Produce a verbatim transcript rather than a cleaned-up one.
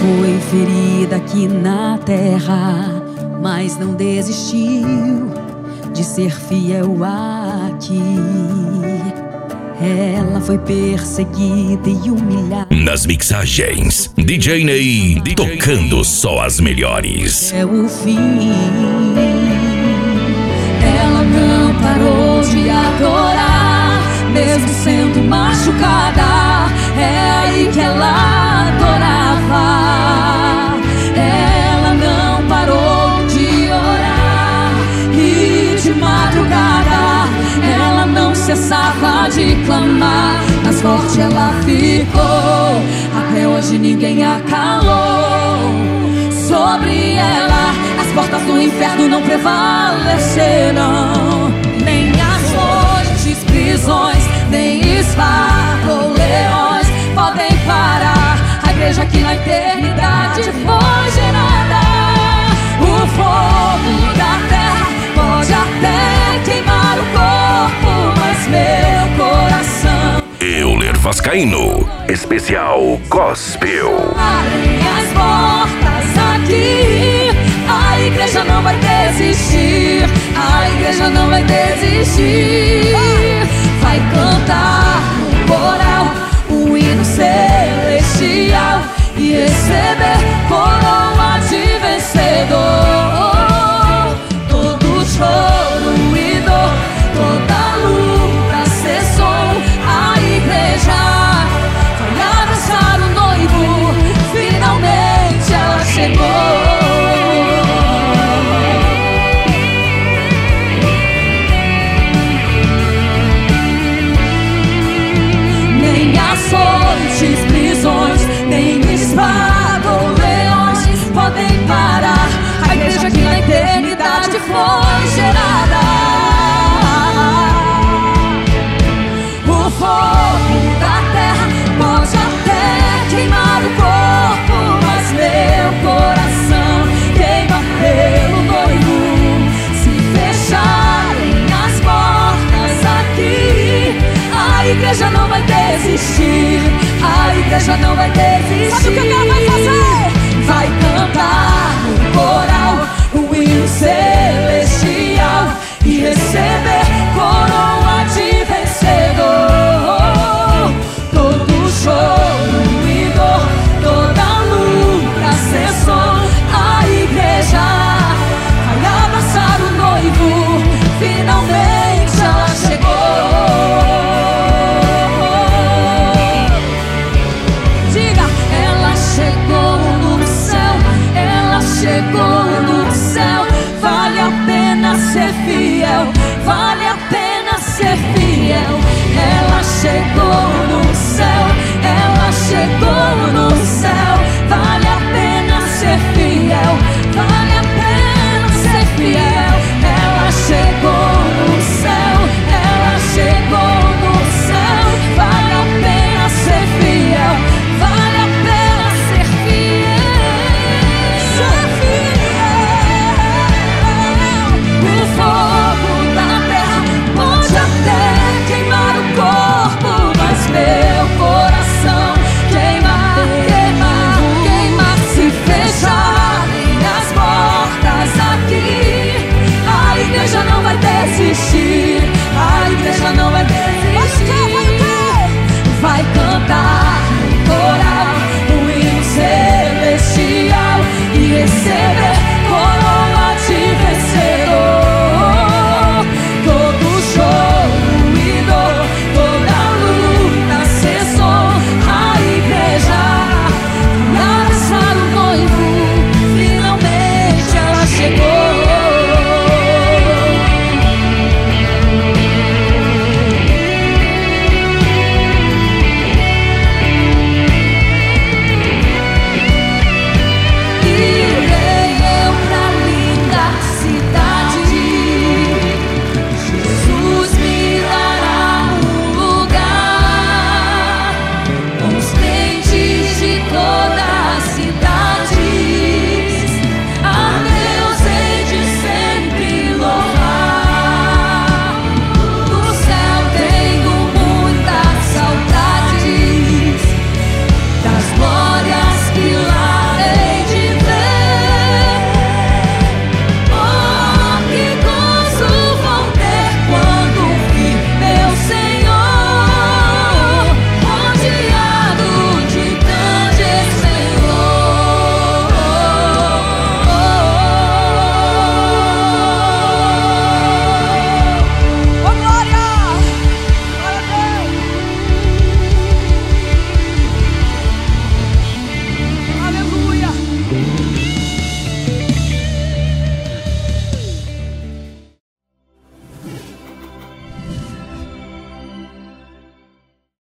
Foi ferida aqui na terra, mas não desistiu de ser fiel aqui. Ela foi perseguida e humilhada. Nas mixagens, D J Ney, tocando só as melhores. É o fim. Ela não parou de adorar, mesmo sendo machucada. É aí que ela adorava. Ela não parou de orar, e de madrugada ela não cessava de clamar. Mais forte ela ficou, até hoje ninguém a calou. Sobre ela as portas do inferno não prevalecerão. Nem as noites, prisões, nem espada ou leões podem parar a igreja que na eternidade foi gerada. O fogo da terra pode até queimar o corpo, mas meu coração Euler Vascaíno, especial Gospel. abrem as portas aqui. A igreja não vai desistir, a igreja não vai desistir. Vai cantar no coral o hino celestial e receber coroa de vencedor. Todo choro e dor, toda luta cessou. A igreja vai abraçar o noivo, finalmente ela chegou. Nem açoites, prisões, nem espada ou leões podem parar a igreja que na eternidade foi gerada. O fogo da terra pode até queimar o corpo, mas meu coração queima pelo noivo. Se fecharem as portas aqui, a igreja não vai desistir, a igreja não vai desistir. Sabe o que ela vai fazer? Vai cantar no coral o hino celestial e receber